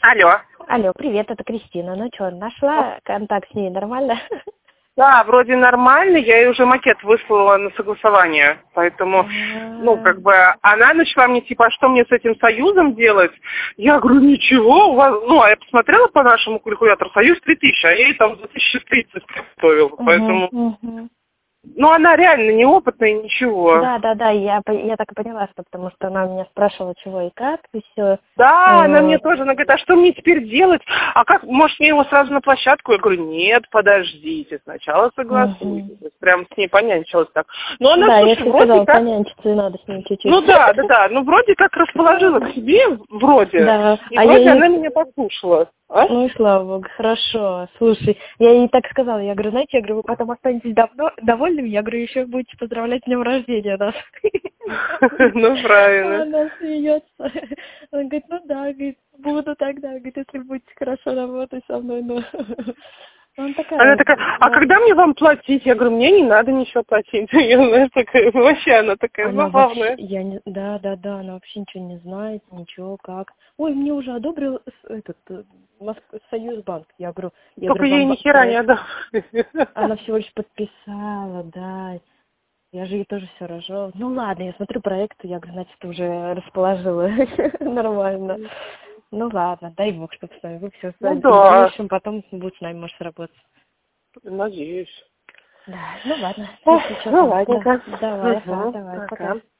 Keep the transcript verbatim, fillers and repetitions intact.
Алло. Алло, привет, это Кристина. Ну что, нашла контакт с ней нормально? Да, вроде нормально, я ей уже макет выслала на согласование, поэтому, ну, как бы, она начала мне, типа, а что мне с этим союзом делать? Я говорю, ничего, у вас, ну, а я посмотрела по нашему калькулятору, союз три тысячи, а я ей там за тысячу тридцать готовил, поэтому... Угу. Ну, она реально неопытная, ничего. Да, да, да, я, я так и поняла, что потому что она меня спрашивала, чего и как, и все. Да, она мне тоже, она говорит, а что мне теперь делать? А как, может, мне его сразу на площадку? Я говорю, нет, подождите, сначала согласуйтесь. Угу. Прям с ней понянчилась так. Но она, Да, слушай, я же вроде сказала, как... понянчиться и надо с ней чуть-чуть. Ну да, да, да, ну вроде как расположила к себе, вроде, Да, и а вроде я она ей... меня послушала. А? Ну и слава богу, хорошо. Слушай, я ей так сказала, я говорю, знаете, я говорю, вы потом останетесь давно, довольными, я говорю, еще будете поздравлять с днем рождения нас. Ну, правильно. Она смеется. Она говорит, ну да, говорит, буду тогда, говорит, если будете хорошо работать со мной, ну. Она такая... Она такая, а когда мне вам платить? Я говорю, мне не надо ничего платить. Я, знаешь, такая, вообще она такая Она забавная. вообще, я не, да, да, да, она вообще ничего не знает, ничего, как. Ой, мне уже одобрил с- этот э, Моск- Союзбанк. Я говорю, я Только говорю, ей вам ни ба- хера не проект. отдам. Она всего лишь подписала, да. Я же ей тоже все рожала. Ну ладно, я смотрю проект, я говорю, значит, ты уже расположила. Нормально. Ну ладно, дай бог, чтобы с нами вы все Ну в да, дальнейшем потом будет с нами, может, работать. надеюсь. Да, ну ладно, Ох, если что, ну то да. ладненько. Давай, ага, Угу, давай, пока. пока.